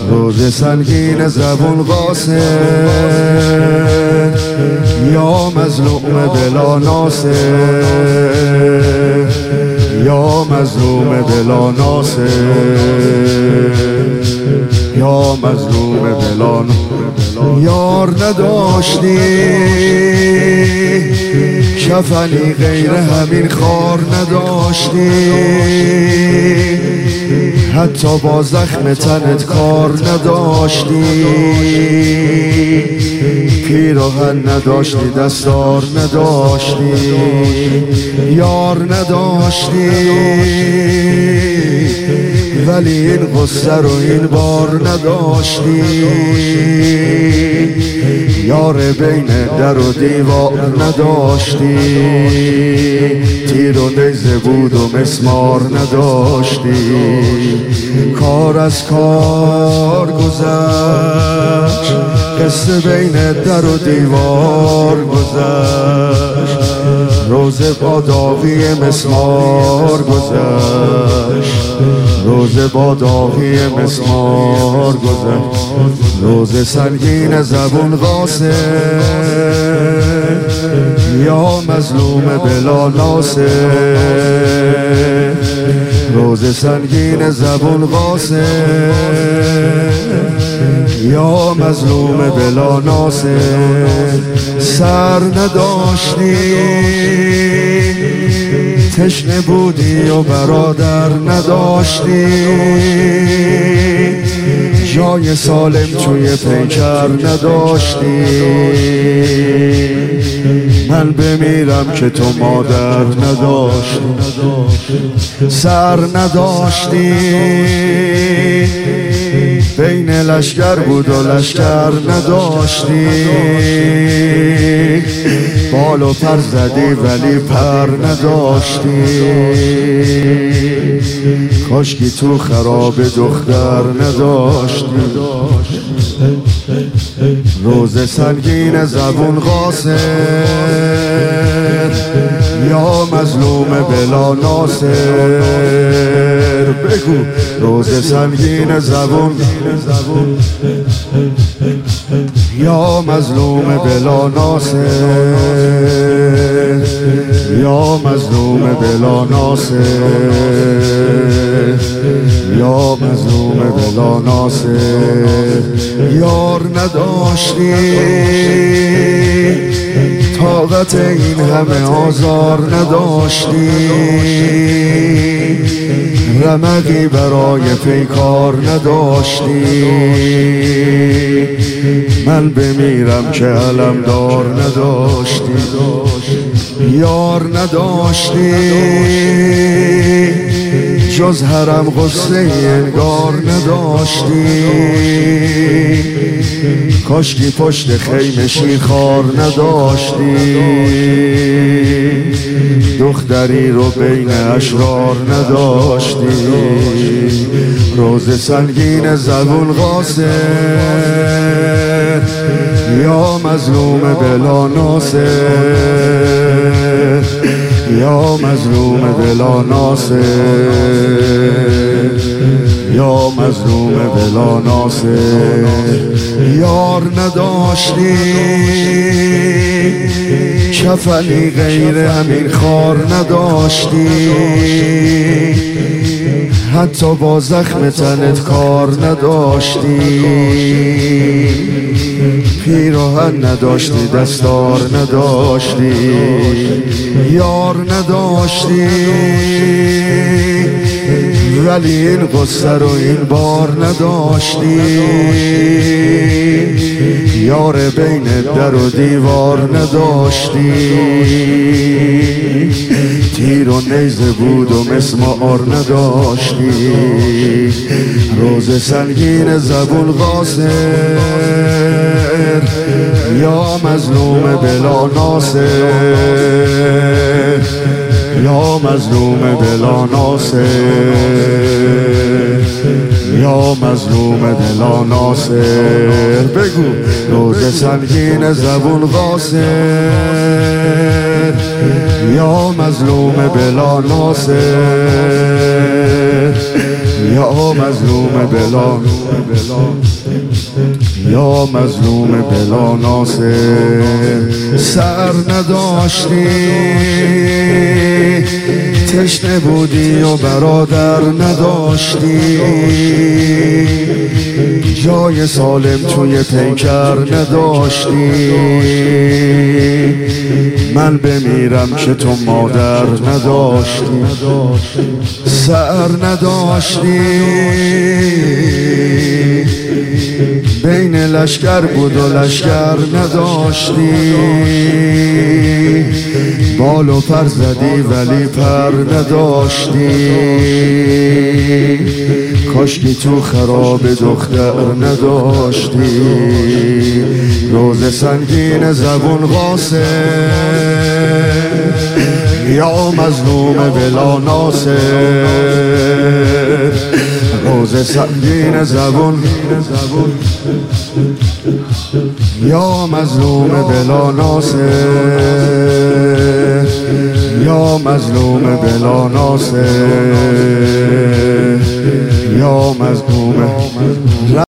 روز سنگین زبون قاصد یا مظلوم بلا ناصر یا مظلوم بلا ناصر یا مظلوم بلا ناصر یار نداشتی کفنی غیر همین خار نداشتی حتی با زخم تنت کار نداشتی پیراهن نداشتی دستار نداشتی یار نداشتی ولی این غصه رو این بار نداشتی یار بین در و دیوار نداشتی تیر و نیزه بود و مسمار نداشتی کار از کار گذشت قصه بین در و دیوار گذشت روز با داغی مسمار گذشت روز با داغی مسمار گذشت روز سنگین زبون قاصد یا مظلوم بلا ناصر روز سنگین زبون قاصد یا مظلوم بلا ناصر سر نداشتی تشنه بودی و برادر نداشتی جای سالم توی پیکر نداشتی من بمیرم که تو مادر نداشتی سر نداشتی بین لشکر بود و لشکر نداشتی بال و پر زدی ولی پر نداشتی کاشکی تو خراب دختر نداشتی روز سنگین زبون قاصد یا مظلوم بلا ناصر بگو روز سنگین زبون یا مظلوم بلا ناصر یا مظلوم بلا ناصر یا مظلوم بلا ناصر یار نداشتی طاقت این همه آزار نداشتی رمقی برای پیکار نداشتی من بمیرم که علمدار نداشتی یار نداشتی جز حرم غصه انگار نداشتی کاشکی پشت خیمه شیرخوار نداشتی دختری رو بین اشرار نداشتی روز سنگین زبون قاصد یا مظلوم بلا ناصر یا مظلوم بلا ناصر یا مظلوم بلا ناصر یار نداشتی کفنی غیر همین خار نداشتی حتی با زخم تنت کار نداشتی پیراهن نداشتی دستار نداشتی یار نداشتی ولی این قصه رو این بار نداشتی یار بین در و دیوار نداشتی تیر و نیزه بود و مسمار نداشتی روز سنگین زبون قاصد یا مظلوم بلا ناصر یا مظلوم بلا ناصر یا مظلوم بلا ناصر بگو روز سنگین زبون قاصد یا مظلوم بلا ناصر، یا مظلوم بلا، یا مظلوم بلا ناصر. سر نداشتی تشنه بودی و برادر نداشتی، جای سالم توی پیکر نداشتی. من بمیرم که تو مادر نداشتی. سر نداشتی بین لشکر بود و لشکر نداشتی، بال و پر زدی ولی پر نداشتی. کاشکی تو خراب دختر نداشتی. روز سنگین زبون قاسم، یا مظلوم بلا ناصر. روز سنگین زبون، یا مظلوم بلا ناصر، یا مظلوم بلا ناصر، یا مظلوم.